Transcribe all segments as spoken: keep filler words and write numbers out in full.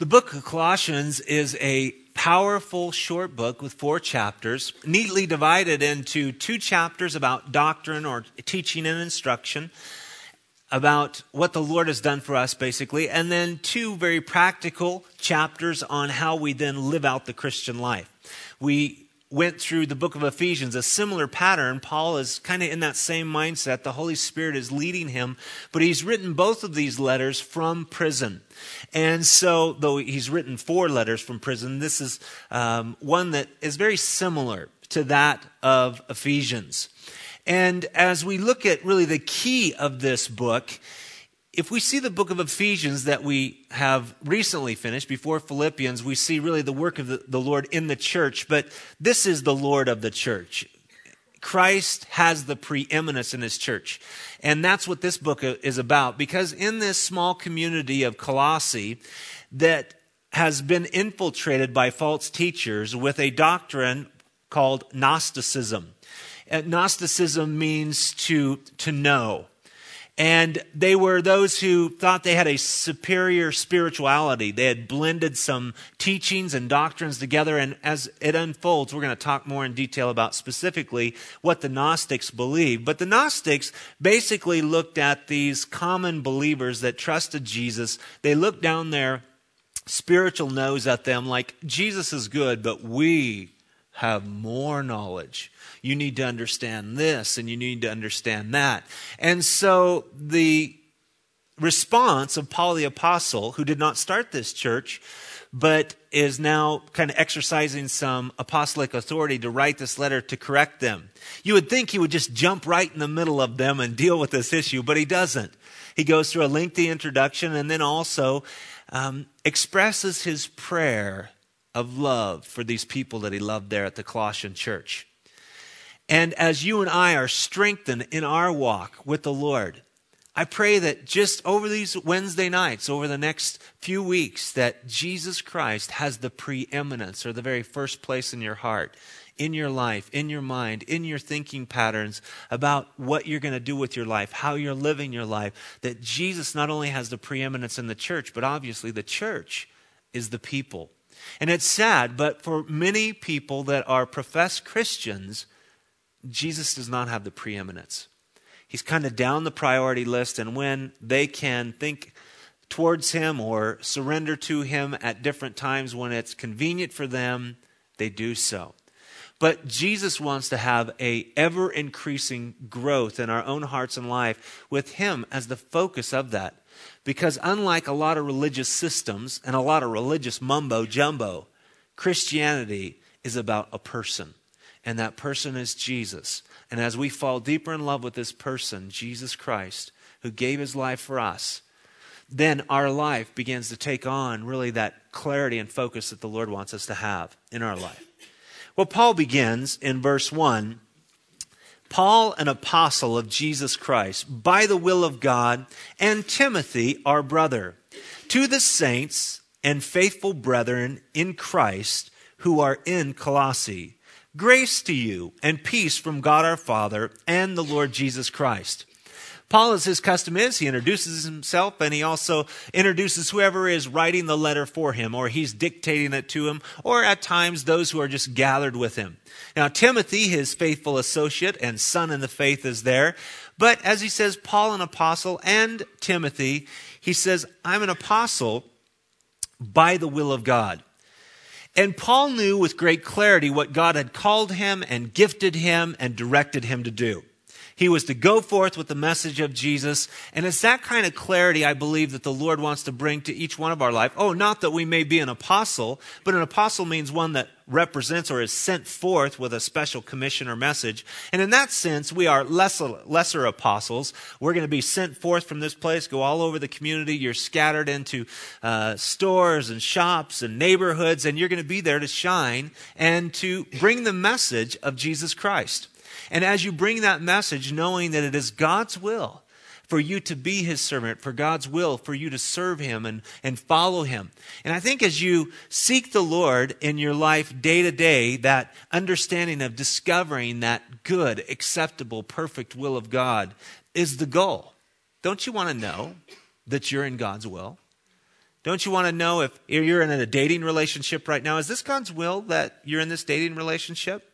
The book of Colossians is a powerful short book with four chapters, neatly divided into two chapters about doctrine or teaching and instruction, about what the Lord has done for us, basically, and then two very practical chapters on how we then live out the Christian life. We went through the book of Ephesians, a similar pattern. Paul is kind of in that same mindset. The Holy Spirit is leading him, but he's written both of these letters from prison. And so, though he's written four letters from prison, this is um, one that is very similar to that of Ephesians. And as we look at really the key of this book, if we see the book of Ephesians that we have recently finished, before Philippians, we see really the work of the, the Lord in the church, but this is the Lord of the church. Christ has the preeminence in his church. And that's what this book is about, because in this small community of Colossae that has been infiltrated by false teachers with a doctrine called Gnosticism. And Gnosticism means to, to know. And they were those who thought they had a superior spirituality. They had blended some teachings and doctrines together. And as it unfolds, we're going to talk more in detail about specifically what the Gnostics believed. But the Gnostics basically looked at these common believers that trusted Jesus. They looked down their spiritual nose at them like, Jesus is good, but we have more knowledge. You need to understand this and you need to understand that. And so the response of Paul the Apostle, who did not start this church, but is now kind of exercising some apostolic authority to write this letter to correct them. You would think he would just jump right in the middle of them and deal with this issue, but he doesn't. He goes through a lengthy introduction and then also um, expresses his prayer of love for these people that he loved there at the Colossian church. And as you and I are strengthened in our walk with the Lord, I pray that just over these Wednesday nights, over the next few weeks, that Jesus Christ has the preeminence or the very first place in your heart, in your life, in your mind, in your thinking patterns about what you're going to do with your life, how you're living your life, that Jesus not only has the preeminence in the church, but obviously the church is the people. And it's sad, but for many people that are professed Christians, Jesus does not have the preeminence. He's kind of down the priority list, and when they can think towards him or surrender to him at different times when it's convenient for them, they do so. But Jesus wants to have a ever-increasing growth in our own hearts and life with him as the focus of that. Because unlike a lot of religious systems and a lot of religious mumbo-jumbo, Christianity is about a person. And that person is Jesus. And as we fall deeper in love with this person, Jesus Christ, who gave his life for us, then our life begins to take on really that clarity and focus that the Lord wants us to have in our life. Well, Paul begins in verse one, Paul, an apostle of Jesus Christ, by the will of God, and Timothy, our brother, to the saints and faithful brethren in Christ who are in Colossae, grace to you and peace from God our Father and the Lord Jesus Christ. Paul, as his custom is, he introduces himself and he also introduces whoever is writing the letter for him, or he's dictating it to him, or at times those who are just gathered with him. Now, Timothy, his faithful associate and son in the faith, is there. But as he says, Paul, an apostle, and Timothy, he says, I'm an apostle by the will of God. And Paul knew with great clarity what God had called him and gifted him and directed him to do. He was to go forth with the message of Jesus. And it's that kind of clarity, I believe, that the Lord wants to bring to each one of our life. Oh, not that we may be an apostle, but an apostle means one that represents or is sent forth with a special commission or message. And in that sense, we are lesser, lesser apostles. We're going to be sent forth from this place, go all over the community. You're scattered into uh, stores and shops and neighborhoods, and you're going to be there to shine and to bring the message of Jesus Christ. And as you bring that message, knowing that it is God's will for you to be his servant, for God's will for you to serve him and, and follow him. And I think as you seek the Lord in your life day to day, that understanding of discovering that good, acceptable, perfect will of God is the goal. Don't you want to know that you're in God's will? Don't you want to know if you're in a dating relationship right now? Is this God's will that you're in this dating relationship?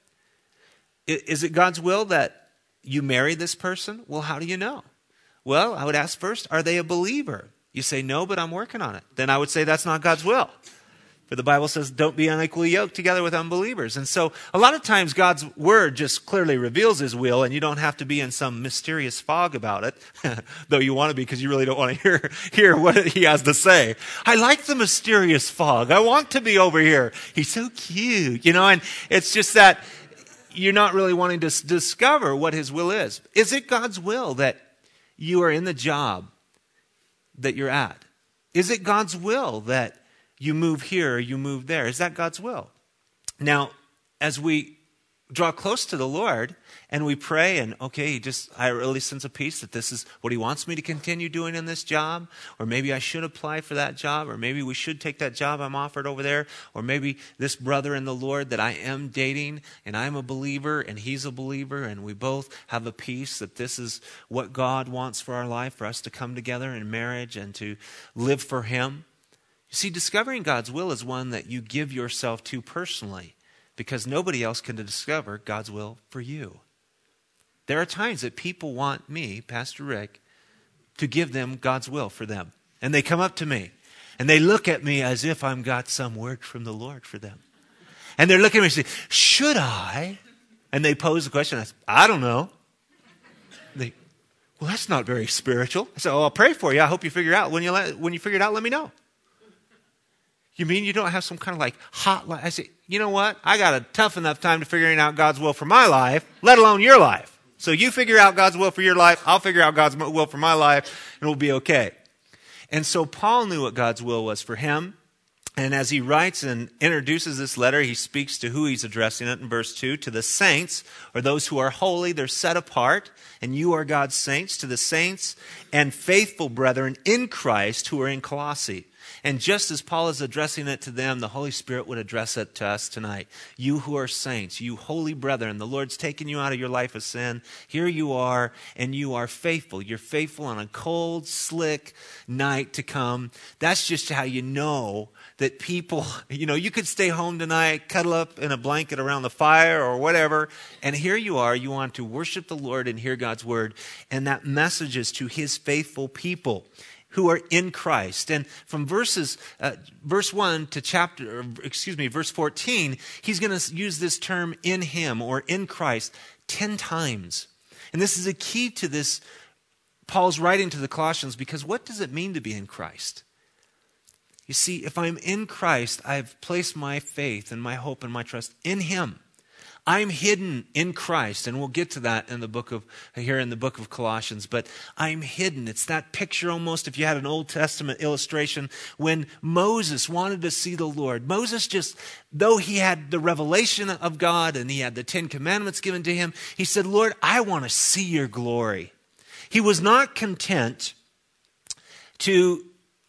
Is it God's will that you marry this person? Well, how do you know? Well, I would ask first, are they a believer? You say, no, but I'm working on it. Then I would say that's not God's will. For the Bible says, don't be unequally yoked together with unbelievers. And so a lot of times God's word just clearly reveals his will, and you don't have to be in some mysterious fog about it, though you want to be because you really don't want to hear, hear what he has to say. I like the mysterious fog. I want to be over here. He's so cute, you know, and it's just that you're not really wanting to s- discover what his will is. Is it God's will that you are in the job that you're at? Is it God's will that you move here or you move there? Is that God's will? Now, as we draw close to the Lord and we pray and, okay, he just, I really sense a peace that this is what he wants me to continue doing in this job, or maybe I should apply for that job, or maybe we should take that job I'm offered over there, or maybe this brother in the Lord that I am dating and I'm a believer and he's a believer and we both have a peace that this is what God wants for our life, for us to come together in marriage and to live for him. You see, discovering God's will is one that you give yourself to personally, because nobody else can discover God's will for you. There are times that people want me, Pastor Rick, to give them God's will for them. And they come up to me, and they look at me as if I'm got some word from the Lord for them. And they're looking at me and say, should I? And they pose the question. I say, I don't know. They, well, that's not very spiritual. I say, oh, I'll pray for you. I hope you figure it out. When you, let, when you figure it out, let me know. You mean you don't have some kind of like hotline? I say, you know what? I got a tough enough time to figuring out God's will for my life, let alone your life. So you figure out God's will for your life, I'll figure out God's will for my life, and we'll be okay. And so Paul knew what God's will was for him. And as he writes and introduces this letter, he speaks to who he's addressing it in verse two. To the saints, or those who are holy, they're set apart, and you are God's saints. To the saints and faithful brethren in Christ who are in Colossae. And just as Paul is addressing it to them, the Holy Spirit would address it to us tonight. You who are saints, you holy brethren, the Lord's taken you out of your life of sin. Here you are, and you are faithful. You're faithful on a cold, slick night to come. That's just how you know that people, you know, you could stay home tonight, cuddle up in a blanket around the fire or whatever, and here you are, you want to worship the Lord and hear God's word, and that message is to his faithful people who are in Christ. And from verses, uh, verse one to chapter, or excuse me, verse fourteen, he's going to use this term in him or in Christ ten times. And this is a key to this, Paul's writing to the Colossians, because what does it mean to be in Christ? You see, if I'm in Christ, I've placed my faith and my hope and my trust in him. I'm hidden in Christ, and we'll get to that in the book of here in the book of Colossians, but I'm hidden. It's that picture almost, if you had an Old Testament illustration, when Moses wanted to see the Lord. Moses just, though he had the revelation of God and he had the Ten Commandments given to him, he said, Lord, I want to see your glory. He was not content to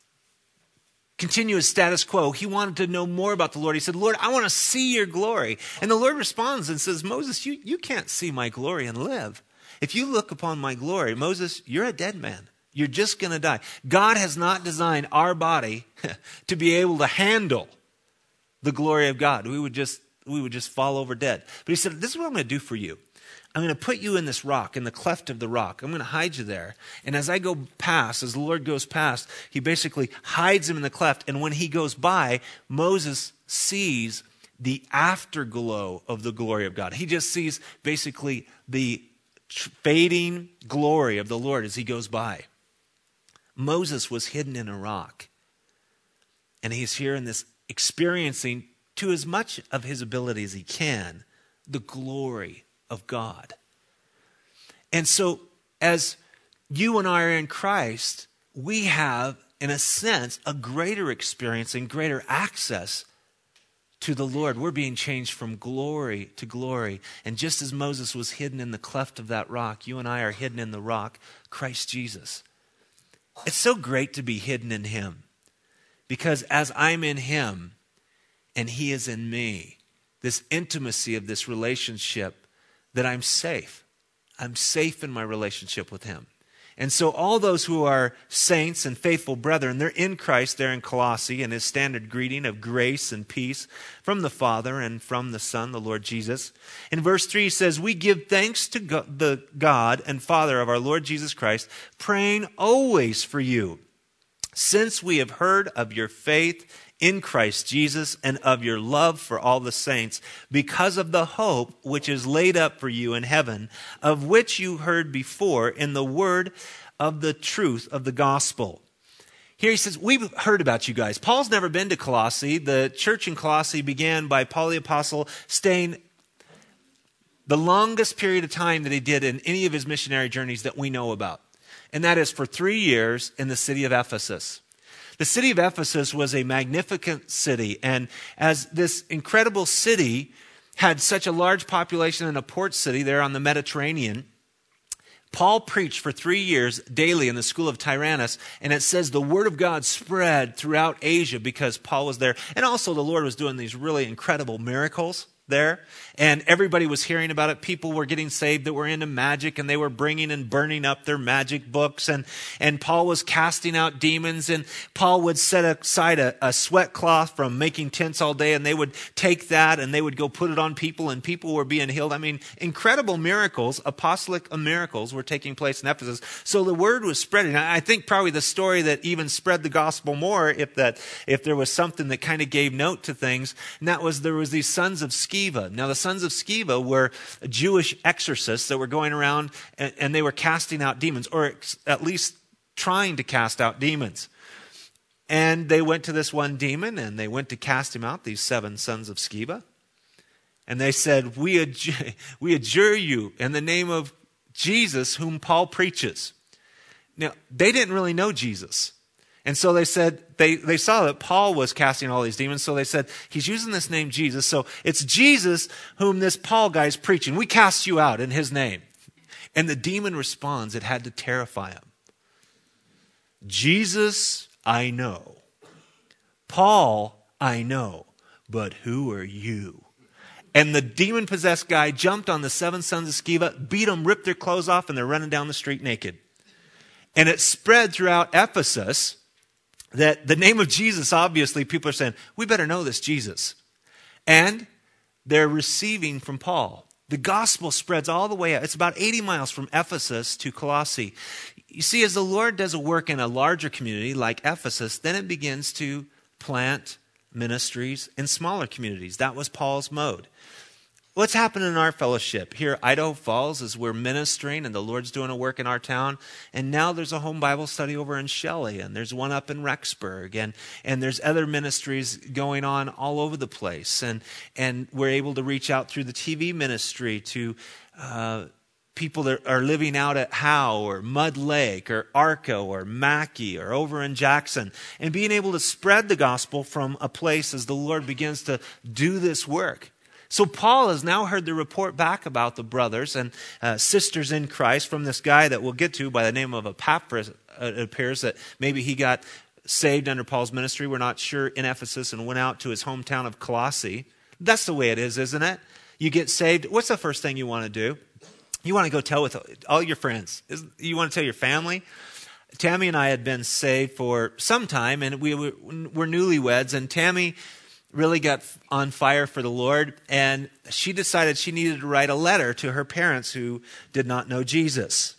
continue his status quo. He wanted to know more about the Lord. He said, Lord, I want to see your glory. And the Lord responds and says, Moses, you, you can't see my glory and live. If you look upon my glory, Moses, you're a dead man. You're just going to die. God has not designed our body to be able to handle the glory of God. We would just, we would just fall over dead. But he said, this is what I'm going to do for you. I'm going to put you in this rock, in the cleft of the rock. I'm going to hide you there. And as I go past, as the Lord goes past, he basically hides him in the cleft. And when he goes by, Moses sees the afterglow of the glory of God. He just sees basically the fading glory of the Lord as he goes by. Moses was hidden in a rock. And he's here in this experiencing, to as much of his ability as he can, the glory of God. And so as you and I are in Christ, we have, in a sense, a greater experience and greater access to the Lord. We're being changed from glory to glory. And just as Moses was hidden in the cleft of that rock, you and I are hidden in the rock, Christ Jesus. It's so great to be hidden in him, because as I'm in him and he is in me, this intimacy of this relationship, that I'm safe. I'm safe in my relationship with him. And so all those who are saints and faithful brethren, they're in Christ, they're in Colossae, and his standard greeting of grace and peace from the Father and from the Son, the Lord Jesus. In verse three, he says, we give thanks to God, the God and Father of our Lord Jesus Christ, praying always for you, since we have heard of your faith in Christ Jesus and of your love for all the saints, because of the hope which is laid up for you in heaven, of which you heard before in the word of the truth of the gospel. Here he says, we've heard about you guys. Paul's never been to Colossae. The church in Colossae began by Paul the Apostle staying the longest period of time that he did in any of his missionary journeys that we know about. And that is for three years in the city of Ephesus. The city of Ephesus was a magnificent city, and as this incredible city had such a large population and a port city there on the Mediterranean, Paul preached for three years daily in the school of Tyrannus, and it says the word of God spread throughout Asia because Paul was there. And also the Lord was doing these really incredible miracles there, and everybody was hearing about it. People were getting saved that were into magic, and they were bringing and burning up their magic books, and, and Paul was casting out demons, and Paul would set aside a, a sweat cloth from making tents all day, and they would take that and they would go put it on people, and people were being healed. I mean, incredible miracles, apostolic miracles were taking place in Ephesus. So the word was spreading. I think probably the story that even spread the gospel more, if that if there was something that kind of gave note to things, and that was there was these sons of Sceva. Now, the sons of Sceva were Jewish exorcists that were going around and, and they were casting out demons, or ex- at least trying to cast out demons. And they went to this one demon and they went to cast him out, these seven sons of Sceva. And they said, we adjure, we adjure you in the name of Jesus, whom Paul preaches. Now, they didn't really know Jesus. And so they said, they, they saw that Paul was casting all these demons, so they said, he's using this name Jesus, so it's Jesus whom this Paul guy is preaching. We cast you out in his name. And the demon responds, it had to terrify him. Jesus, I know. Paul, I know. But who are you? And the demon-possessed guy jumped on the seven sons of Sceva, beat them, ripped their clothes off, and they're running down the street naked. And it spread throughout Ephesus that the name of Jesus, obviously, people are saying, we better know this Jesus. And they're receiving from Paul. The gospel spreads all the way out. It's about eighty miles from Ephesus to Colossae. You see, as the Lord does a work in a larger community like Ephesus, then it begins to plant ministries in smaller communities. That was Paul's mode. What's happening in our fellowship here at Idaho Falls is we're ministering and the Lord's doing a work in our town. And now there's a home Bible study over in Shelley, and there's one up in Rexburg, and, and there's other ministries going on all over the place. And, and we're able to reach out through the T V ministry to uh, people that are living out at Howe or Mud Lake or Arco or Mackey or over in Jackson, and being able to spread the gospel from a place as the Lord begins to do this work. So Paul has now heard the report back about the brothers and uh, sisters in Christ from this guy that we'll get to by the name of Epaphras. It appears that maybe he got saved under Paul's ministry. We're not sure, in Ephesus, and went out to his hometown of Colossae. That's the way it is, isn't it? You get saved. What's the first thing you want to do? You want to go tell with all your friends. You want to tell your family. Tammy and I had been saved for some time, and we were, were newlyweds, and Tammy really got on fire for the Lord, and she decided she needed to write a letter to her parents who did not know Jesus.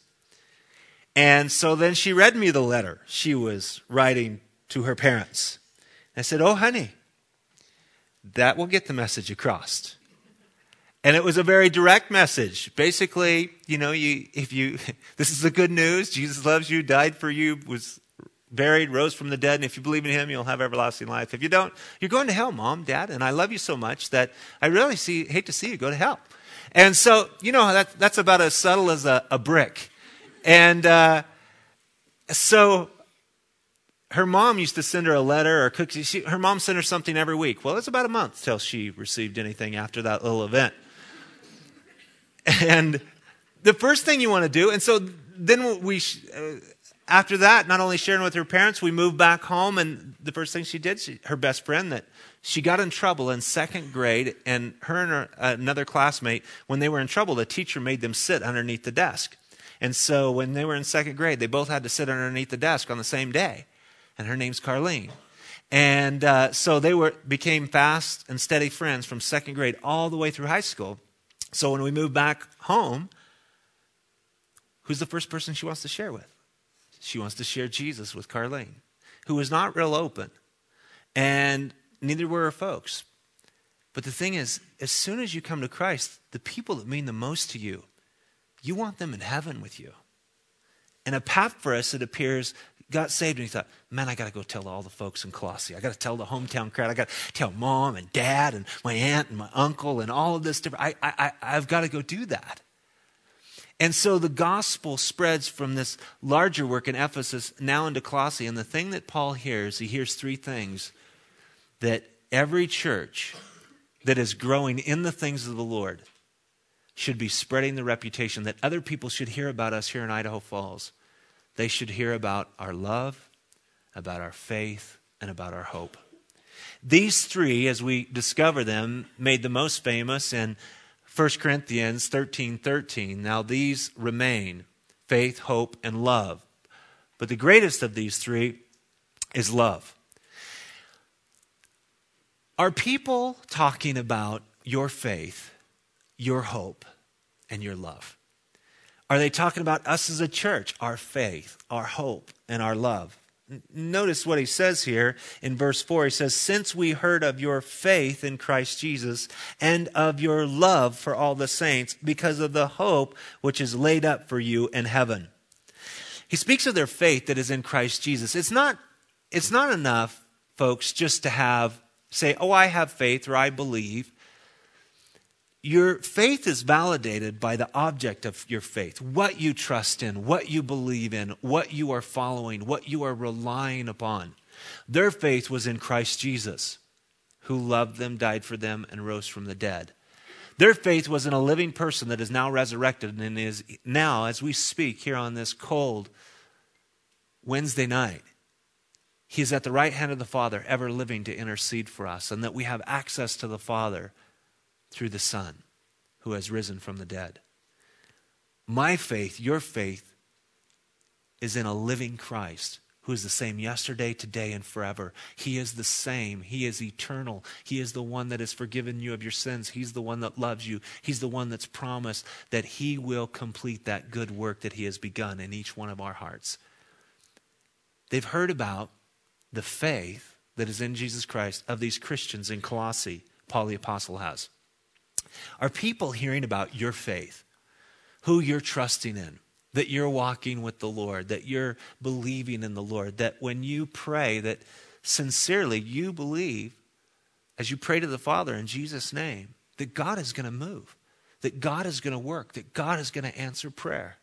And so then she read me the letter she was writing to her parents. I said, oh, honey, that will get the message across. And it was a very direct message. Basically, you know, you if you this is the good news. Jesus loves you, died for you, was buried, rose from the dead, and if you believe in him, you'll have everlasting life. If you don't, you're going to hell, Mom, Dad, and I love you so much that I really see, hate to see you go to hell. And so, you know, that, that's about as subtle as a, a brick. And uh, so her mom used to send her a letter or cookies. She, her mom sent her something every week. Well, it's about a month till she received anything after that little event. And the first thing you want to do, and so then we... Uh, After that, not only sharing with her parents, we moved back home, and the first thing she did, she, her best friend, that she got in trouble in second grade, and her and her, uh, another classmate, when they were in trouble, the teacher made them sit underneath the desk. And so when they were in second grade, they both had to sit underneath the desk on the same day. And her name's Carlene. And uh, so they were became fast and steady friends from second grade all the way through high school. So when we moved back home, who's the first person she wants to share with? She wants to share Jesus with Carlene, who was not real open. And neither were her folks. But the thing is, as soon as you come to Christ, the people that mean the most to you, you want them in heaven with you. And Epaphras, it appears, got saved and he thought, man, I got to go tell all the folks in Colossae. I got to tell the hometown crowd. I got to tell mom and dad and my aunt and my uncle and all of this different. I, I, I've got to go do that. And so the gospel spreads from this larger work in Ephesus now into Colossae. And the thing that Paul hears, he hears three things that every church that is growing in the things of the Lord should be spreading the reputation, that other people should hear about us here in Idaho Falls. They should hear about our love, about our faith, and about our hope. These three, as we discover them, made the most famous in First Corinthians thirteen thirteen. Now these remain, faith, hope, and love. But the greatest of these three is love. Are people talking about your faith, your hope, and your love? Are they talking about us as a church, our faith, our hope, and our love? Notice what he says here in verse four. He says, since we heard of your faith in Christ Jesus and of your love for all the saints because of the hope which is laid up for you in heaven. He speaks of their faith that is in Christ Jesus. It's not, it's not enough, folks, just to have, say, oh, I have faith or I believe. Your faith is validated by the object of your faith, what you trust in, what you believe in, what you are following, what you are relying upon. Their faith was in Christ Jesus, who loved them, died for them, and rose from the dead. Their faith was in a living person that is now resurrected and is now, as we speak here on this cold Wednesday night, he is at the right hand of the Father, ever living to intercede for us, and that we have access to the Father through the Son who has risen from the dead. My faith, your faith, is in a living Christ who is the same yesterday, today, and forever. He is the same. He is eternal. He is the one that has forgiven you of your sins. He's the one that loves you. He's the one that's promised that he will complete that good work that he has begun in each one of our hearts. They've heard about the faith that is in Jesus Christ of these Christians in Colossae, Paul the Apostle has. Are people hearing about your faith, who you're trusting in, that you're walking with the Lord, that you're believing in the Lord, that when you pray, that sincerely you believe, as you pray to the Father in Jesus' name, that God is going to move, that God is going to work, that God is going to answer prayer?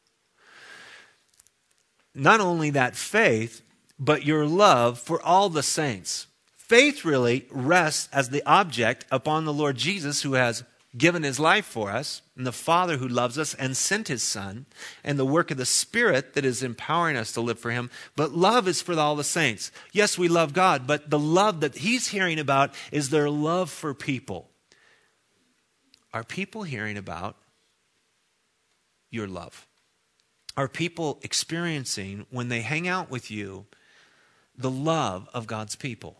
Not only that faith, but your love for all the saints. Faith really rests as the object upon the Lord Jesus, who has given his life for us, and the Father who loves us and sent his Son, and the work of the Spirit that is empowering us to live for him. But love is for all the saints. Yes, we love God, but the love that he's hearing about is their love for people. Are people hearing about your love? Are people experiencing, when they hang out with you, the love of God's people?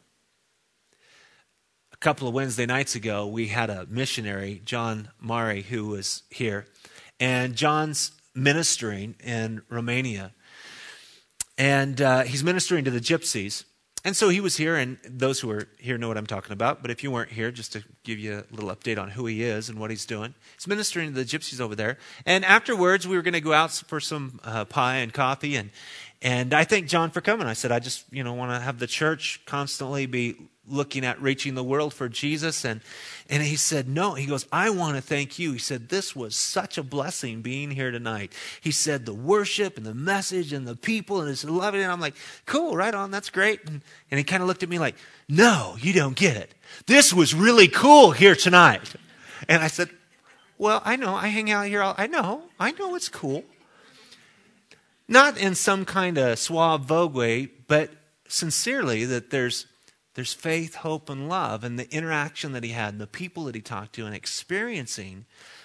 A couple of Wednesday nights ago, we had a missionary, John Mari, who was here. And John's ministering in Romania. And uh, he's ministering to the gypsies. And so he was here, and those who are here know what I'm talking about. But if you weren't here, just to give you a little update on who he is and what he's doing. He's ministering to the gypsies over there. And afterwards, we were going to go out for some uh, pie and coffee. And and I thanked John for coming. I said, I just, you know, want to have the church constantly be looking at reaching the world for Jesus. And, and he said, no. He goes, I want to thank you. He said, this was such a blessing being here tonight. He said, the worship and the message and the people, and it's loving it. And I'm like, cool, right on, that's great. And, and he kind of looked at me like, no, you don't get it. This was really cool here tonight. And I said, well, I know, I hang out here. All, I know, I know it's cool. Not in some kind of suave, vogue way, but sincerely that there's There's faith, hope, and love, and the interaction that he had, and the people that he talked to, and experiencing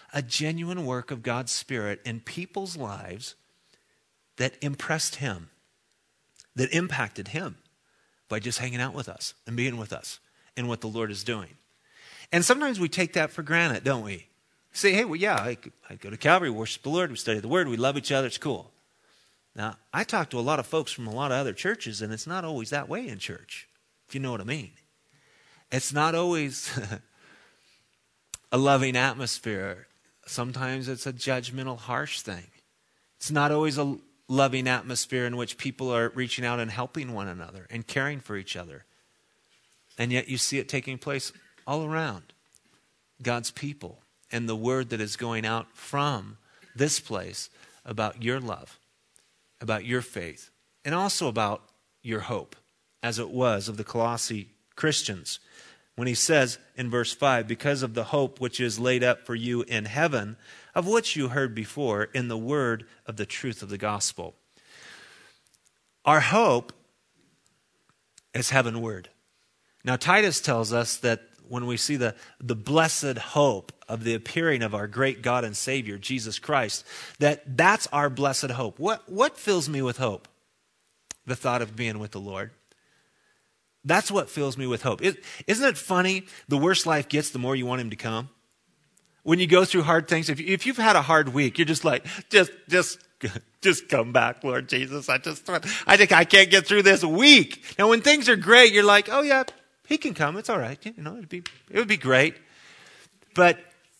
a genuine work of God's Spirit in people's lives that impressed him, that impacted him by just hanging out with us and being with us in what the Lord is doing. And sometimes we take that for granted, don't we? Say, hey, well, yeah, I, I go to Calvary, worship the Lord, we study the Word, we love each other, it's cool. Now, I talk to a lot of folks from a lot of other churches, and it's not always that way in church, if you know what I mean. It's not always a loving atmosphere. Sometimes it's a judgmental, harsh thing. It's not always a loving atmosphere in which people are reaching out and helping one another and caring for each other. And yet you see it taking place all around God's people and the word that is going out from this place about your love, about your faith, and also about your hope, as it was of the Colossae Christians. When he says in verse five, because of the hope which is laid up for you in heaven, of which you heard before in the word of the truth of the gospel. Our hope is heavenward. Now Titus tells us that when we see the, the blessed hope of the appearing of our great God and Savior, Jesus Christ, that that's our blessed hope. What, what fills me with hope? The thought of being with the Lord. That's what fills me with hope. It, isn't it funny? The worse life gets, the more you want him to come. When you go through hard things, if, you, if you've had a hard week, you're just like, just, just, just come back, Lord Jesus. I just, I think I can't get through this week. Now, when things are great, you're like, oh yeah, he can come. It's all right. You know, it'd be, it would be great. But,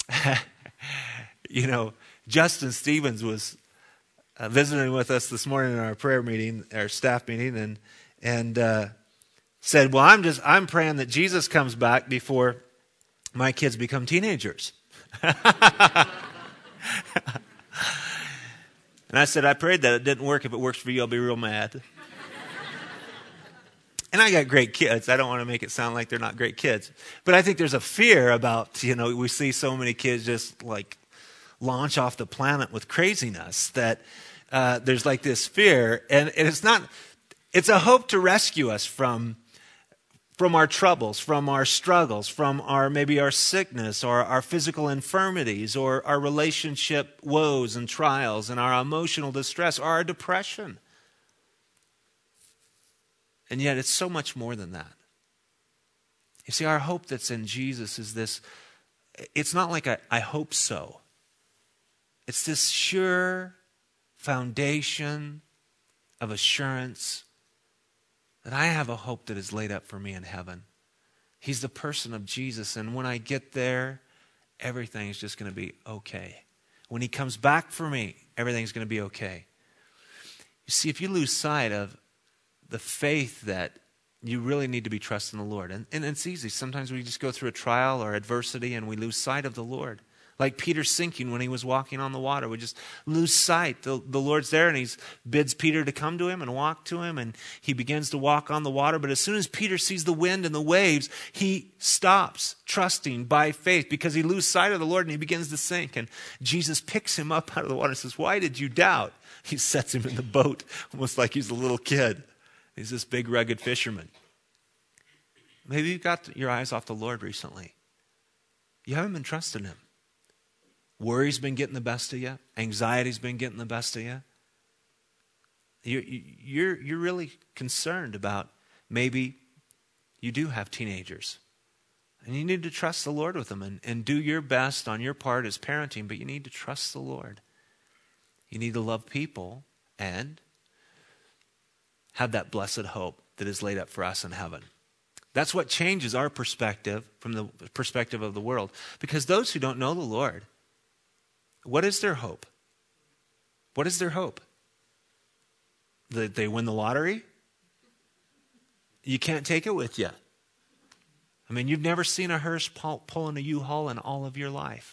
you know, Justin Stevens was uh, visiting with us this morning in our prayer meeting, our staff meeting, and, and, uh, said, well, I'm just, I'm praying that Jesus comes back before my kids become teenagers. And I said, I prayed that it didn't work. If it works for you, I'll be real mad. And I got great kids. I don't want to make it sound like they're not great kids. But I think there's a fear about, you know, we see so many kids just like launch off the planet with craziness that uh, there's like this fear. And, and it's not, it's a hope to rescue us from from our troubles, from our struggles, from our maybe our sickness or our physical infirmities or our relationship woes and trials and our emotional distress or our depression. And yet it's so much more than that. You see, our hope that's in Jesus is this, it's not like a, I hope so. It's this sure foundation of assurance that I have a hope that is laid up for me in heaven. He's the person of Jesus, and when I get there, everything is just going to be okay. When he comes back for me, everything's going to be okay. You see, if you lose sight of the faith that you really need to be trusting the Lord, and, and it's easy. Sometimes we just go through a trial or adversity and we lose sight of the Lord. Like Peter sinking when he was walking on the water. We just lose sight. The, the Lord's there and he bids Peter to come to him and walk to him. And he begins to walk on the water. But as soon as Peter sees the wind and the waves, he stops trusting by faith because he loses sight of the Lord and he begins to sink. And Jesus picks him up out of the water and says, why did you doubt? He sets him in the boat almost like he's a little kid. He's this big rugged fisherman. Maybe you got your eyes off the Lord recently. You haven't been trusting him. Worry's been getting the best of you. Anxiety's been getting the best of you. You're, you're, you're really concerned about maybe you do have teenagers. And you need to trust the Lord with them and, and do your best on your part as parenting, but you need to trust the Lord. You need to love people and have that blessed hope that is laid up for us in heaven. That's what changes our perspective from the perspective of the world. Because those who don't know the Lord, what is their hope? What is their hope? That they win the lottery? You can't take it with you. I mean, you've never seen a hearse pulling a U-Haul in all of your life.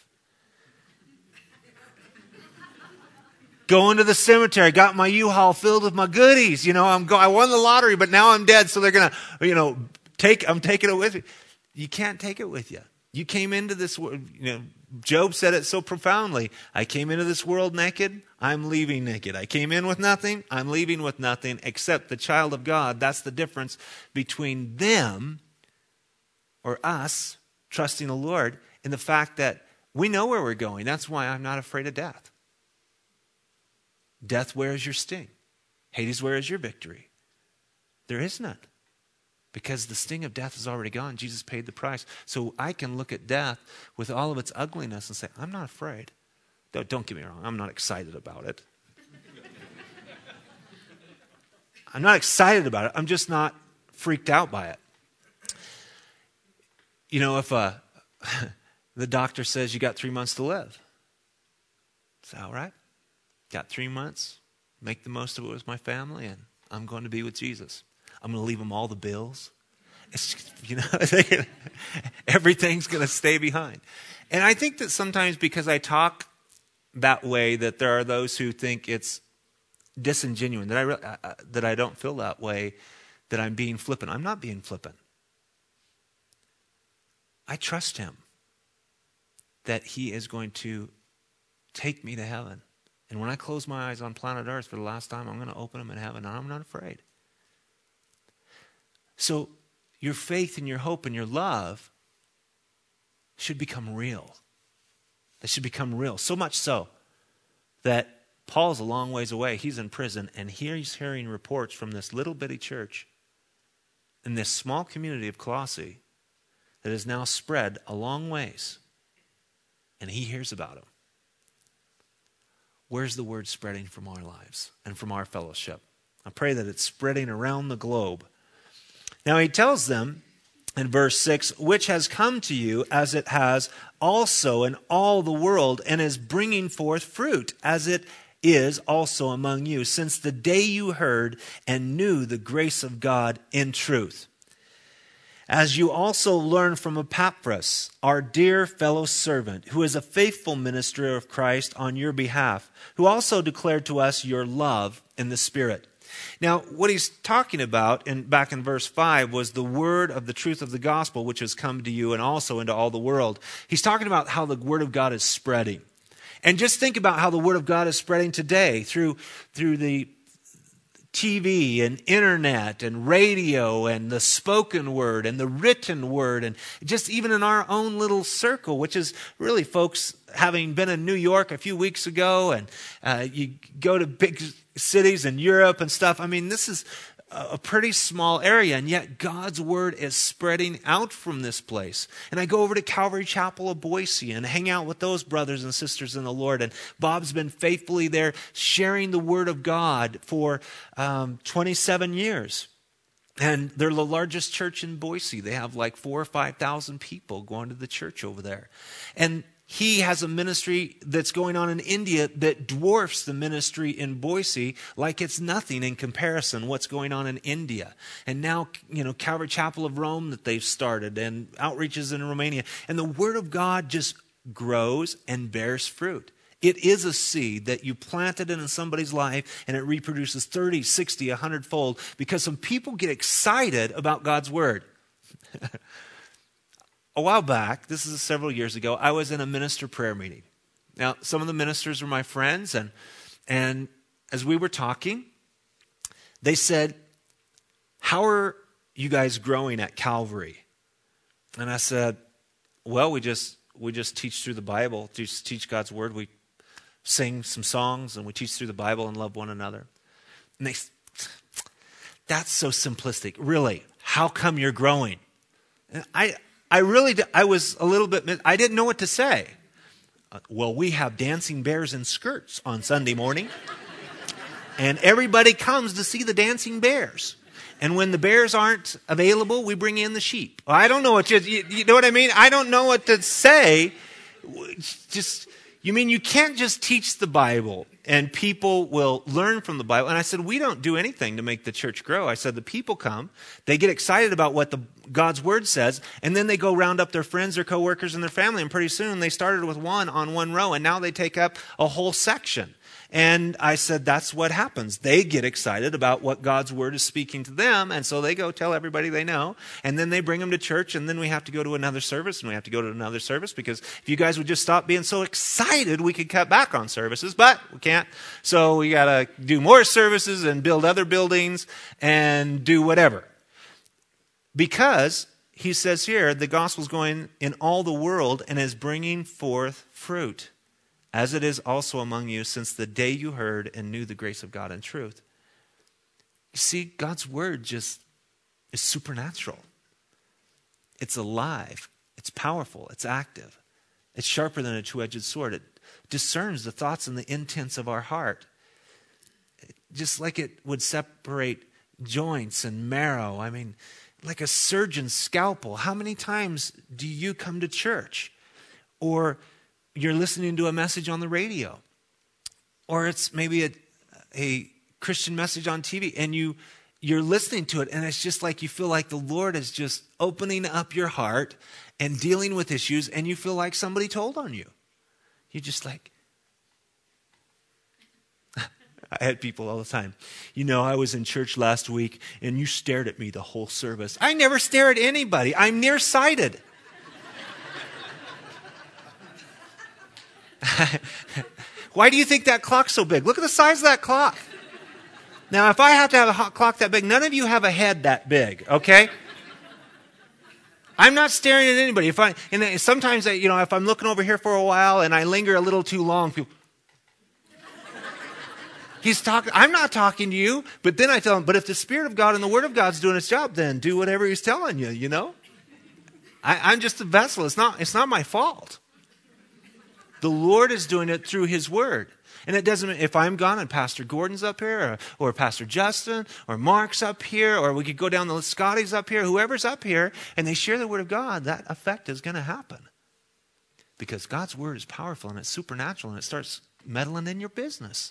Going to the cemetery, got my U-Haul filled with my goodies. You know, I'm go- I won the lottery, but now I'm dead, so they're going to, you know, take. I'm taking it with me. You can't take it with you. You came into this world, you know, Job said it so profoundly. I came into this world naked, I'm leaving naked. I came in with nothing, I'm leaving with nothing, except the child of God. That's the difference between them or us trusting the Lord in the fact that We know where we're going. That's why I'm not afraid of death. Death, where is your sting? Hades, where is your victory? There is none. Because the sting of death is already gone. Jesus paid the price. So I can look at death with all of its ugliness and say, I'm not afraid. Don't, don't get me wrong. I'm not excited about it. I'm not excited about it. I'm just not freaked out by it. You know, if uh, the doctor says you got three months to live, it's all right. Got three months. Make the most of it with my family, and I'm going to be with Jesus. I'm going to leave them all the bills. It's just, you know, everything's going to stay behind. And I think that sometimes because I talk that way, that there are those who think it's disingenuous, that I re- uh, that I don't feel that way, that I'm being flippant. I'm not being flippant. I trust him that he is going to take me to heaven. And when I close my eyes on planet Earth for the last time, I'm going to open them in heaven, and I'm not afraid. So your faith and your hope and your love should become real. They should become real. So much so that Paul's a long ways away. He's in prison, and he's hearing reports from this little bitty church in this small community of Colossae that is now spread a long ways. And he hears about them. Where's the word spreading from our lives and from our fellowship? I pray that it's spreading around the globe. Now he tells them in verse six, which has come to you as it has also in all the world, and is bringing forth fruit as it is also among you, since the day you heard and knew the grace of God in truth. As you also learned from Epaphras, our dear fellow servant, who is a faithful minister of Christ on your behalf, who also declared to us your love in the Spirit. Now, what he's talking about in, back in verse five was the word of the truth of the gospel, which has come to you and also into all the world. He's talking about how the word of God is spreading. And just think about how the word of God is spreading today through, through the T V and internet and radio and the spoken word and the written word, and just even in our own little circle, which is really, folks, having been in New York a few weeks ago, and uh, you go to big cities in Europe and stuff. I mean, this is a pretty small area, and yet God's word is spreading out from this place. And I go over to Calvary Chapel of Boise and hang out with those brothers and sisters in the Lord. And Bob's been faithfully there sharing the word of God for um, twenty-seven years. And they're the largest church in Boise. They have like four or five thousand people going to the church over there. And he has a ministry that's going on in India that dwarfs the ministry in Boise like it's nothing in comparison what's going on in India. And now, you know, Calvary Chapel of Rome that they've started, and outreaches in Romania. And the word of God just grows and bears fruit. It is a seed that you planted in somebody's life, and it reproduces thirty, sixty, one hundred fold, because some people get excited about God's word. A while back, this is several years ago, I was in a minister prayer meeting. Now, some of the ministers were my friends, and and as we were talking, they said, how are you guys growing at Calvary? And I said, well, we just we just teach through the Bible, just teach God's word. We sing some songs, and we teach through the Bible and love one another. And they, that's so simplistic. Really, how come you're growing? And I... I really, I was a little bit, I didn't know what to say. Uh, well, we have dancing bears in skirts on Sunday morning. And everybody comes to see the dancing bears. And when the bears aren't available, we bring in the sheep. Well, I don't know what you, you, you know what I mean? I don't know what to say. Just, you mean you can't just teach the Bible and people will learn from the Bible? And I said, we don't do anything to make the church grow. I said, the people come, they get excited about what the God's word says, and then they go round up their friends, their coworkers, and their family, and pretty soon they started with one on one row, and now they take up a whole section. And I said, that's what happens. They get excited about what God's word is speaking to them, and so they go tell everybody they know, and then they bring them to church, and then we have to go to another service, and we have to go to another service, because if you guys would just stop being so excited, we could cut back on services, but we can't. So we got to do more services and build other buildings and do whatever. Because he says here, the gospel's going in all the world and is bringing forth fruit, as it is also among you since the day you heard and knew the grace of God and truth. You see, God's word just is supernatural. It's alive. It's powerful. It's active. It's sharper than a two-edged sword. It discerns the thoughts and the intents of our heart. Just like it would separate joints and marrow. I mean, like a surgeon's scalpel. How many times do you come to church? Or you're listening to a message on the radio. Or it's maybe a, a Christian message on T V. And you, you're listening to it. And it's just like you feel like the Lord is just opening up your heart and dealing with issues. And you feel like somebody told on you. You're just like... I had people all the time. You know, I was in church last week and you stared at me the whole service. I never stare at anybody. I'm nearsighted. Why do you think that clock's so big? Look at the size of that clock. Now, if I have to have a hot clock that big, none of you have a head that big, okay? I'm not staring at anybody. If I and sometimes, I, you know, if I'm looking over here for a while and I linger a little too long, people... He's talking, I'm not talking to you, but then I tell him, but if the Spirit of God and the Word of God's doing its job, then do whatever he's telling you, you know? I, I'm just a vessel. It's not, it's not my fault. The Lord is doing it through his Word. And it doesn't, if I'm gone and Pastor Gordon's up here, or, or Pastor Justin, or Mark's up here, or we could go down the list, Scotty's up here, whoever's up here, and they share the Word of God, that effect is going to happen. Because God's Word is powerful and it's supernatural and it starts meddling in your business.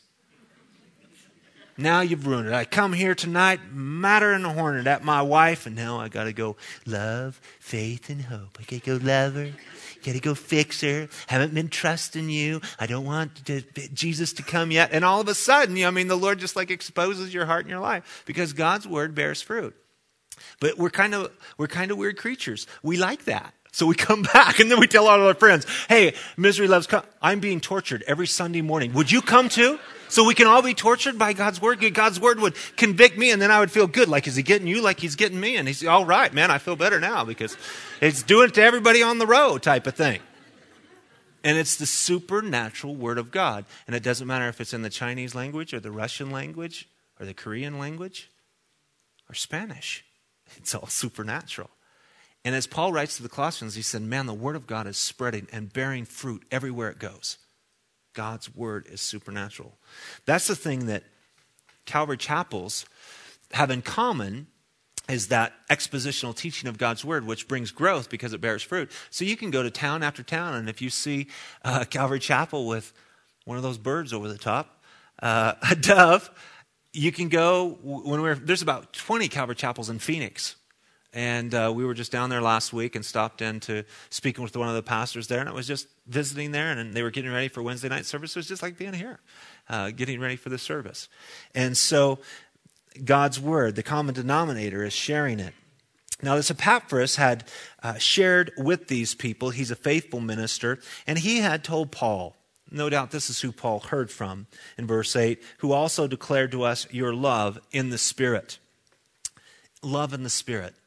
Now you've ruined it. I come here tonight, matter and hornet at my wife, and now I got to go love, faith, and hope. I got to go love her. Got to go fix her. Haven't been trusting you. I don't want to, Jesus to come yet. And all of a sudden, you know, I mean, the Lord just like exposes your heart and your life because God's word bears fruit. But we're kind of we're kind of weird creatures. We like that. So we come back and then we tell all of our friends, hey, Misery Loves, come. I'm being tortured every Sunday morning. Would you come too? So we can all be tortured by God's word. God's word would convict me and then I would feel good. Like, is he getting you like he's getting me? And he's all right, man, I feel better now because it's doing it to everybody on the road type of thing. And it's the supernatural word of God. And it doesn't matter if it's in the Chinese language or the Russian language or the Korean language or Spanish. It's all supernatural. And as Paul writes to the Colossians, he said, man, the word of God is spreading and bearing fruit everywhere it goes. God's word is supernatural. That's the thing that Calvary Chapels have in common is that expositional teaching of God's word, which brings growth because it bears fruit. So you can go to town after town, and if you see uh, Calvary Chapel with one of those birds over the top, uh, a dove, you can go, when we're, there's about twenty Calvary Chapels in Phoenix. And uh, we were just down there last week and stopped in to speaking with one of the pastors there. And it was just visiting there. And they were getting ready for Wednesday night service. It was just like being here, uh, getting ready for the service. And so God's word, the common denominator, is sharing it. Now, this Epaphras had uh, shared with these people. He's a faithful minister. And he had told Paul, no doubt this is who Paul heard from in verse eight, who also declared to us your love in the Spirit. Love in the Spirit.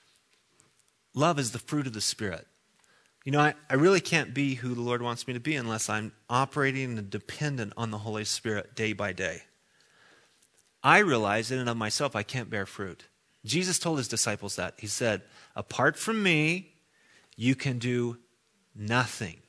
Love is the fruit of the Spirit. You know, I, I really can't be who the Lord wants me to be unless I'm operating and dependent on the Holy Spirit day by day. I realize in and of myself I can't bear fruit. Jesus told his disciples that. He said, apart from me, you can do nothing.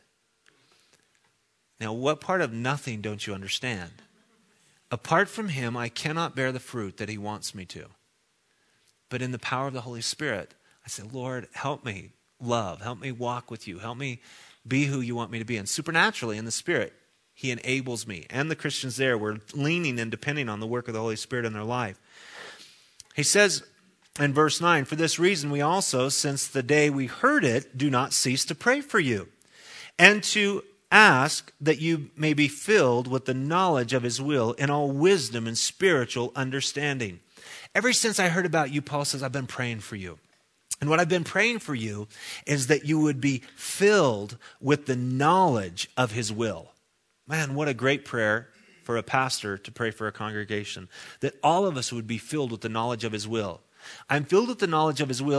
Now, what part of nothing don't you understand? Apart from him, I cannot bear the fruit that he wants me to. But in the power of the Holy Spirit, I say, Lord, help me love. Help me walk with you. Help me be who you want me to be. And supernaturally, in the Spirit, he enables me. And the Christians there were leaning and depending on the work of the Holy Spirit in their life. He says in verse nine, for this reason we also, since the day we heard it, do not cease to pray for you, and to ask that you may be filled with the knowledge of his will in all wisdom and spiritual understanding. Ever since I heard about you, Paul says, I've been praying for you. And what I've been praying for you is that you would be filled with the knowledge of his will. Man, what a great prayer for a pastor to pray for a congregation. That all of us would be filled with the knowledge of his will. I'm filled with the knowledge of his will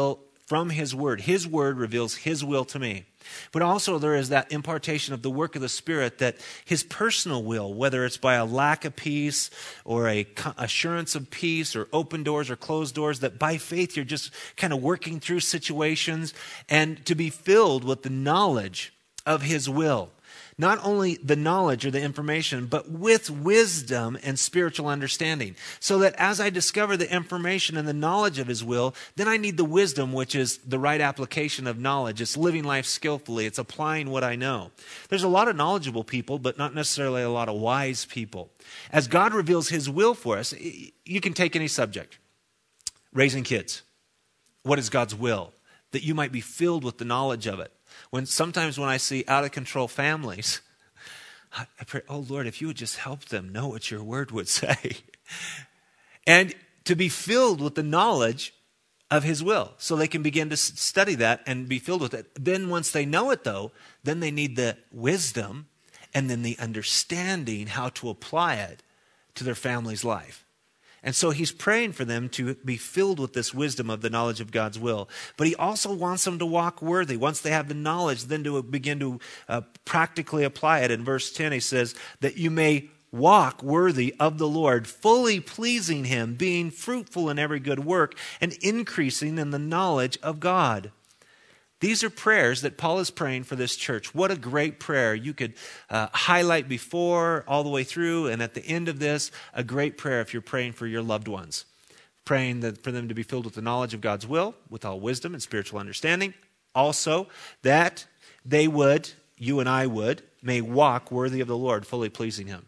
from his word. His word reveals his will to me. But also there is that impartation of the work of the Spirit, that his personal will, whether it's by a lack of peace or a assurance of peace or open doors or closed doors, that by faith you're just kind of working through situations, and to be filled with the knowledge of his will. Not only the knowledge or the information, but with wisdom and spiritual understanding. So that as I discover the information and the knowledge of his will, then I need the wisdom, which is the right application of knowledge. It's living life skillfully. It's applying what I know. There's a lot of knowledgeable people, but not necessarily a lot of wise people. As God reveals his will for us, you can take any subject. Raising kids. What is God's will? That you might be filled with the knowledge of it. When sometimes when I see out of control families, I pray, oh Lord, if you would just help them know what your word would say. And to be filled with the knowledge of his will, so they can begin to study that and be filled with it. Then once they know it though, then they need the wisdom and then the understanding how to apply it to their family's life. And so he's praying for them to be filled with this wisdom of the knowledge of God's will. But he also wants them to walk worthy. Once they have the knowledge, then to begin to uh, practically apply it. In verse ten, he says, that you may walk worthy of the Lord, fully pleasing him, being fruitful in every good work, and increasing in the knowledge of God. These are prayers that Paul is praying for this church. What a great prayer. You could uh, highlight before, all the way through, and at the end of this, a great prayer if you're praying for your loved ones. Praying that for them to be filled with the knowledge of God's will, with all wisdom and spiritual understanding. Also, that they would, you and I would, may walk worthy of the Lord, fully pleasing him.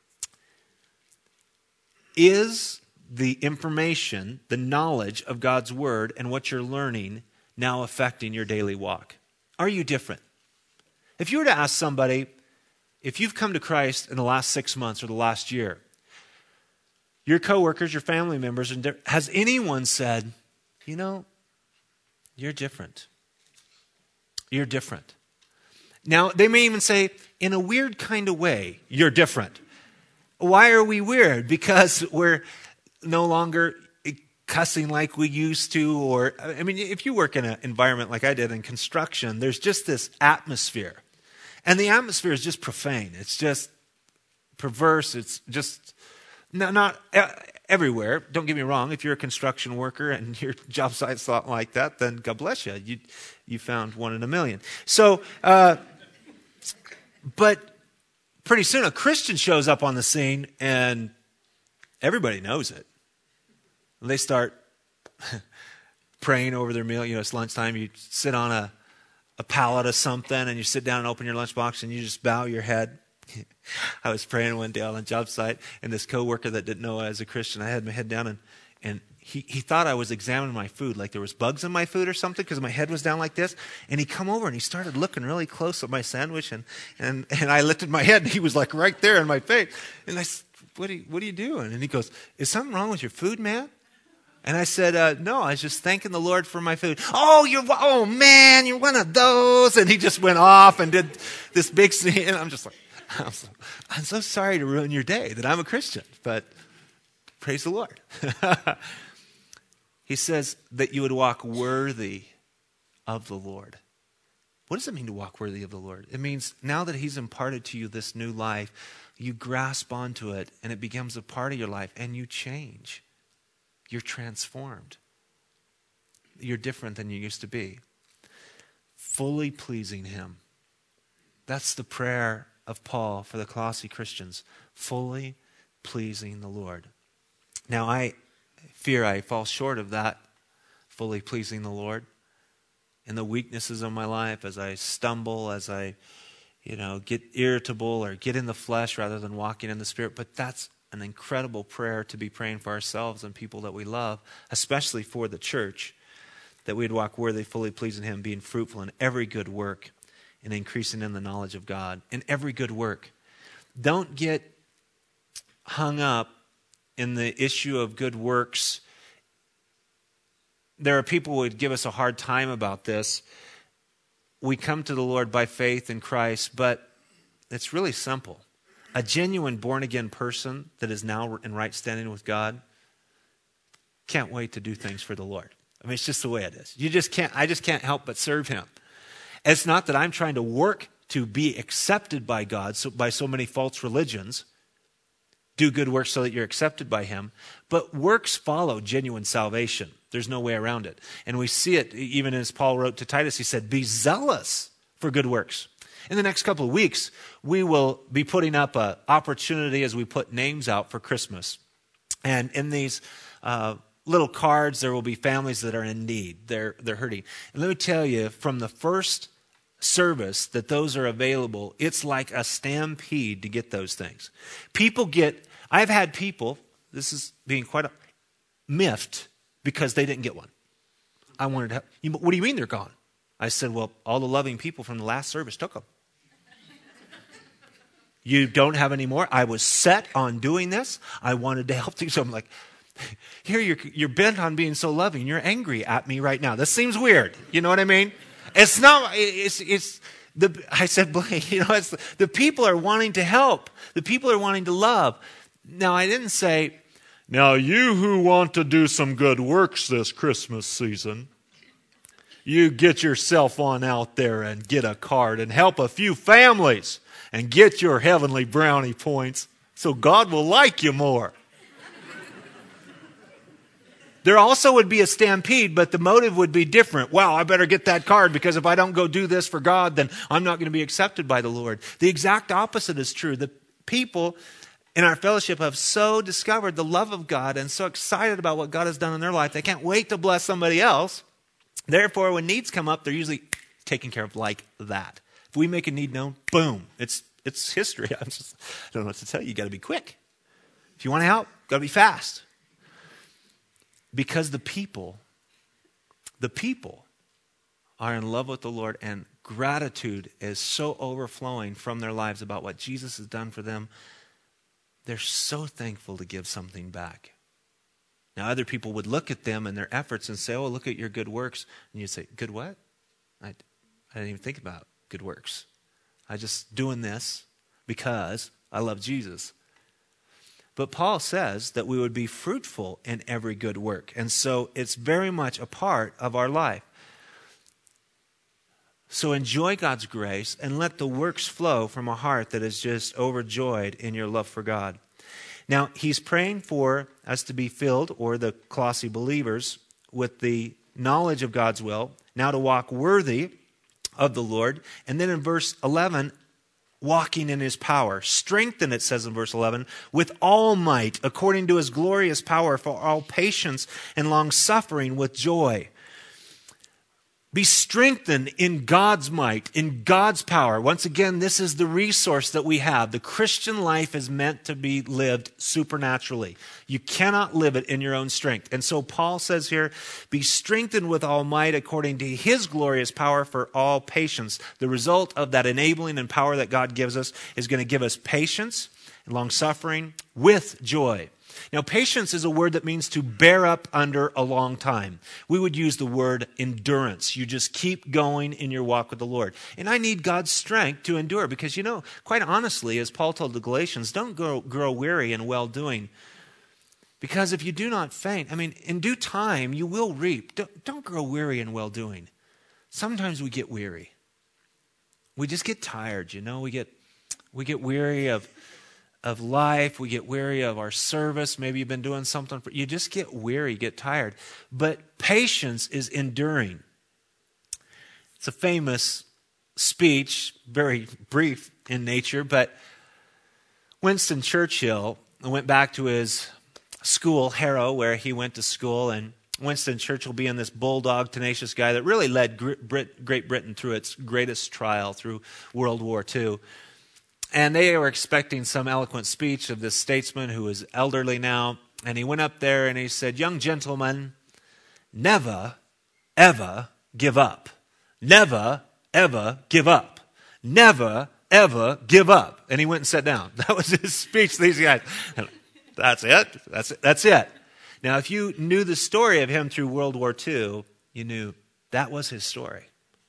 Is the information, the knowledge of God's word and what you're learning now affecting your daily walk? Are you different? If you were to ask somebody, if you've come to Christ in the last six months or the last year, your coworkers, your family members, has anyone said, you know, you're different. You're different. Now, they may even say, in a weird kind of way, you're different. Why are we weird? Because we're no longer cussing like we used to, or, I mean, if you work in an environment like I did in construction, there's just this atmosphere. And the atmosphere is just profane. It's just perverse. It's just not, not everywhere. Don't get me wrong. If you're a construction worker and your job site's not like that, then God bless you. You, you found one in a million. So, uh, but pretty soon a Christian shows up on the scene and everybody knows it. They start praying over their meal. You know, it's lunchtime. You sit on a, a pallet of something and you sit down and open your lunchbox and you just bow your head. I was praying one day on a job site, and this coworker that didn't know I was a Christian, I had my head down, and, and he, he thought I was examining my food, like there was bugs in my food or something, because my head was down like this. And he come over and he started looking really close at my sandwich, and, and, and I lifted my head and he was like right there in my face. And I said, what are you, what are you doing? And he goes, is something wrong with your food, man? And I said, uh, no, I was just thanking the Lord for my food. Oh, you're, oh man, you're one of those. And he just went off and did this big scene. And I'm just like, I'm so, I'm so sorry to ruin your day that I'm a Christian, but praise the Lord. He says that you would walk worthy of the Lord. What does it mean to walk worthy of the Lord? It means now that he's imparted to you this new life, you grasp onto it and it becomes a part of your life and you change. You're transformed. You're different than you used to be. Fully pleasing him. That's the prayer of Paul for the Colossae Christians. Fully pleasing the Lord. Now I fear I fall short of that, fully pleasing the Lord. In the weaknesses of my life, as I stumble, as I, you know, get irritable or get in the flesh rather than walking in the Spirit. But that's an incredible prayer to be praying for ourselves and people that we love, especially for the church, that we'd walk worthy, fully pleasing him, being fruitful in every good work and increasing in the knowledge of God. In every good work. Don't get hung up in the issue of good works. There are people who would give us a hard time about this. We come to the Lord by faith in Christ, but it's really simple. A genuine born-again person that is now in right standing with God can't wait to do things for the Lord. I mean, it's just the way it is. You just can't, I just can't help but serve him. It's not that I'm trying to work to be accepted by God so, by so many false religions. Do good works so that you're accepted by him. But works follow genuine salvation. There's no way around it. And we see it even as Paul wrote to Titus. He said, be zealous for good works. In the next couple of weeks, we will be putting up an opportunity as we put names out for Christmas. And in these uh, little cards, there will be families that are in need. They're, they're hurting. And let me tell you, from the first service that those are available, it's like a stampede to get those things. People get, I've had people, this is being quite a, miffed because they didn't get one. I wanted to help. You, what do you mean they're gone? I said, well, all the loving people from the last service took them. You don't have any more? I was set on doing this. I wanted to help you. So I'm like, here you're, you're bent on being so loving. You're angry at me right now. This seems weird. You know what I mean? It's not, it's, it's, the, I said, Blake, you know, it's, the people are wanting to help. The people are wanting to love. Now, I didn't say, now you who want to do some good works this Christmas season, you get yourself on out there and get a card and help a few families and get your heavenly brownie points so God will like you more. There also would be a stampede, but the motive would be different. Wow, I better get that card because if I don't go do this for God, then I'm not going to be accepted by the Lord. The exact opposite is true. The people in our fellowship have so discovered the love of God and so excited about what God has done in their life, they can't wait to bless somebody else. Therefore, when needs come up, they're usually taken care of like that. If we make a need known, boom, it's it's history. I'm just, I don't know what to tell you. You got to be quick. If you want to help, got to be fast. Because the people, the people are in love with the Lord, and gratitude is so overflowing from their lives about what Jesus has done for them. They're so thankful to give something back. Now, other people would look at them and their efforts and say, oh, look at your good works. And you'd say, good what? I, I didn't even think about good works. I just doing this because I love Jesus. But Paul says that we would be fruitful in every good work. And so it's very much a part of our life. So enjoy God's grace and let the works flow from a heart that is just overjoyed in your love for God. Now, he's praying for us to be filled, or the Colossae believers, with the knowledge of God's will, now to walk worthy of the Lord. And then in verse eleven, walking in his power. Strengthen, it says in verse eleven, with all might, according to his glorious power, for all patience and long-suffering with joy. Be strengthened in God's might, in God's power. Once again, this is the resource that we have. The Christian life is meant to be lived supernaturally. You cannot live it in your own strength. And so Paul says here, be strengthened with all might according to his glorious power for all patience. The result of that enabling and power that God gives us is going to give us patience and long-suffering with joy. Now, patience is a word that means to bear up under a long time. We would use the word endurance. You just keep going in your walk with the Lord. And I need God's strength to endure because, you know, quite honestly, as Paul told the Galatians, don't grow, grow weary in well-doing. Because if you do not faint, I mean, in due time, you will reap. Don't, don't grow weary in well-doing. Sometimes we get weary. We just get tired, you know. We get, we get weary of... of life. We get weary of our service. Maybe you've been doing something. For, you just get weary, get tired. But patience is enduring. It's a famous speech, very brief in nature, but Winston Churchill went back to his school, Harrow, where he went to school, and Winston Churchill being this bulldog, tenacious guy that really led Great Britain through its greatest trial through World War Two. And they were expecting some eloquent speech of this statesman who was elderly now. And he went up there and he said, young gentlemen, never, ever give up. Never, ever give up. Never, ever give up. And he went and sat down. That was his speech to these guys. That's it. That's it. That's it. Now, if you knew the story of him through World War Two, you knew that was his story.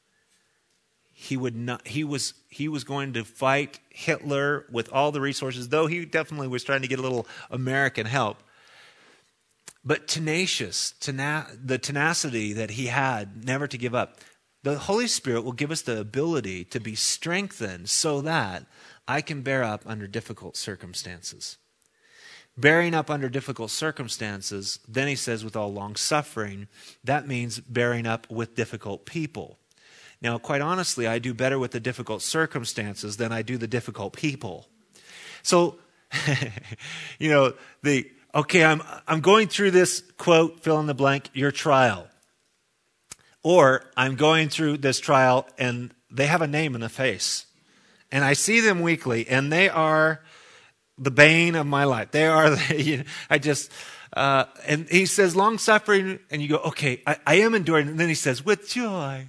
He would not. He was. He was going to fight Hitler with all the resources, though he definitely was trying to get a little American help. but tenacious, tena- the tenacity that he had, never to give up. The Holy Spirit will give us the ability to be strengthened so that I can bear up under difficult circumstances. Bearing up under difficult circumstances, then he says with all long suffering, that means bearing up with difficult people. Now, quite honestly, I do better with the difficult circumstances than I do the difficult people. So, you know, the, okay, I'm, I'm going through this, quote, fill in the blank, your trial. Or I'm going through this trial and they have a name in the face. And I see them weekly and they are the bane of my life. They are, the, you know, I just, uh, and he says long suffering and you go, okay, I, I am enduring. And then he says, with joy.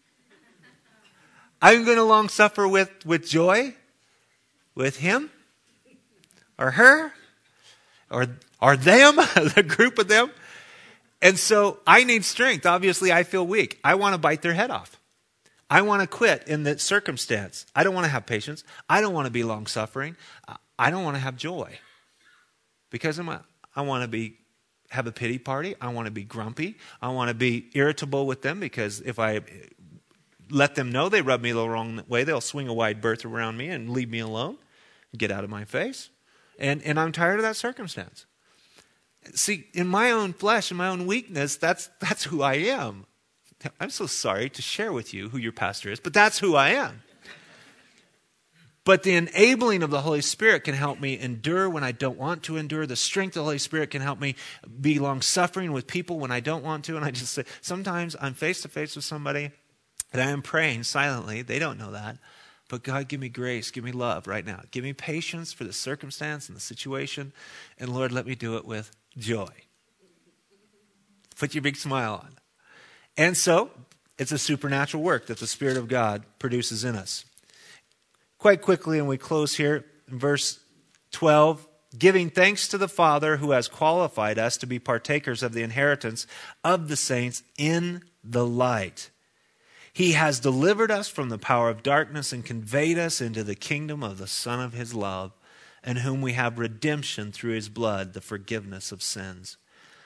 I'm going to long suffer with, with joy? With him? Or her? Or, or them? The group of them? And so I need strength. Obviously, I feel weak. I want to bite their head off. I want to quit in that circumstance. I don't want to have patience. I don't want to be long-suffering. I don't want to have joy. Because I'm a, I want to be have a pity party. I want to be grumpy. I want to be irritable with them because if I let them know they rub me the wrong way, they'll swing a wide berth around me and leave me alone, get out of my face. And, and I'm tired of that circumstance. See, in my own flesh, in my own weakness, that's that's who I am. I'm so sorry to share with you who your pastor is, but that's who I am. But the enabling of the Holy Spirit can help me endure when I don't want to endure. The strength of the Holy Spirit can help me be long-suffering with people when I don't want to. And I just say, sometimes I'm face-to-face with somebody and I am praying silently. They don't know that. But God, give me grace, give me love right now. Give me patience for the circumstance and the situation. And Lord, let me do it with joy. Put your big smile on. And so, it's a supernatural work that the Spirit of God produces in us. Quite quickly, and we close here, in verse twelve, giving thanks to the Father who has qualified us to be partakers of the inheritance of the saints in the light. He has delivered us from the power of darkness and conveyed us into the kingdom of the Son of his love, in whom we have redemption through his blood, the forgiveness of sins.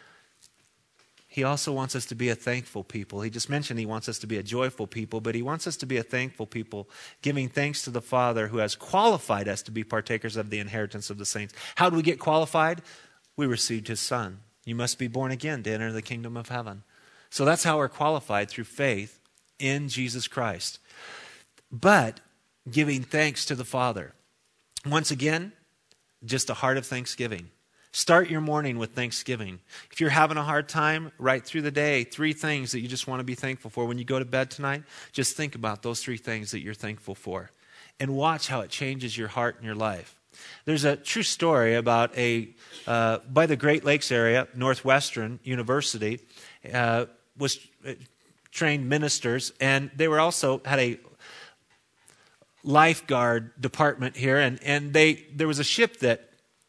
He also wants us to be a thankful people. He just mentioned he wants us to be a joyful people, but he wants us to be a thankful people, giving thanks to the Father who has qualified us to be partakers of the inheritance of the saints. How do we get qualified? We received his Son. You must be born again to enter the kingdom of heaven. So that's how we're qualified, through faith in Jesus Christ. But giving thanks to the Father. Once again, just a heart of thanksgiving. Start your morning with thanksgiving. If you're having a hard time, right through the day, three things that you just want to be thankful for. When you go to bed tonight, just think about those three things that you're thankful for. And watch how it changes your heart and your life. There's a true story about a, uh, by the Great Lakes area, Northwestern University, uh, was uh, trained ministers, and they were also had a lifeguard department here, and, and they there was a ship that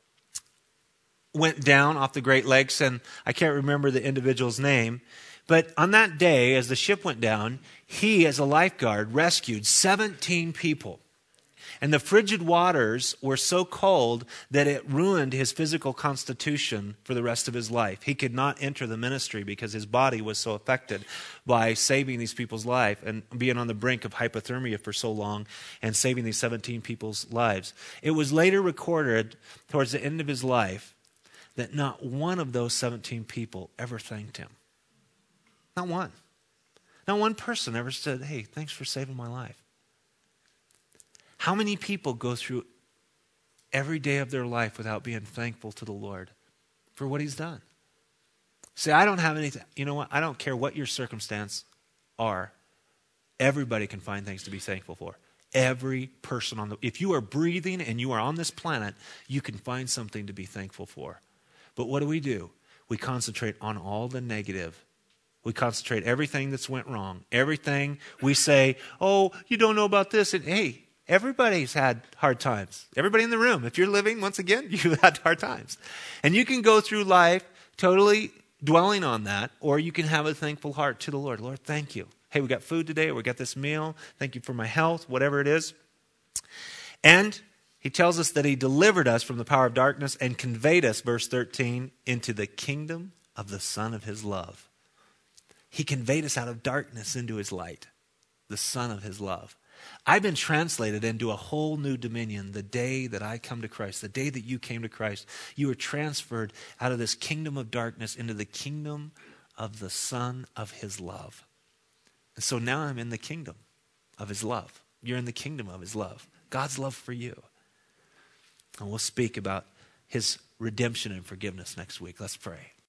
went down off the Great Lakes, and I can't remember the individual's name, but on that day, as the ship went down, he, as a lifeguard, rescued seventeen people. And the frigid waters were so cold that it ruined his physical constitution for the rest of his life. He could not enter the ministry because his body was so affected by saving these people's life and being on the brink of hypothermia for so long and saving these seventeen people's lives. It was later recorded towards the end of his life that not one of those seventeen people ever thanked him. Not one. Not one person ever said, hey, thanks for saving my life. How many people go through every day of their life without being thankful to the Lord for what he's done? See, I don't have anything. You know what? I don't care what your circumstance are. Everybody can find things to be thankful for. Every person on the, if you are breathing and you are on this planet, you can find something to be thankful for. But what do we do? We concentrate on all the negative. We concentrate everything that's went wrong. Everything we say, oh, you don't know about this. And hey, everybody's had hard times. Everybody in the room, if you're living, once again, you've had hard times. And you can go through life totally dwelling on that, or you can have a thankful heart to the Lord. Lord, thank you. Hey, we got food today, or we got this meal. Thank you for my health, whatever it is. And he tells us that he delivered us from the power of darkness and conveyed us, verse thirteen, into the kingdom of the Son of his love. He conveyed us out of darkness into his light, the Son of his love. I've been translated into a whole new dominion the day that I come to Christ, the day that you came to Christ. You were transferred out of this kingdom of darkness into the kingdom of the Son of his love. And so now I'm in the kingdom of his love. You're in the kingdom of his love. God's love for you. And we'll speak about his redemption and forgiveness next week. Let's pray.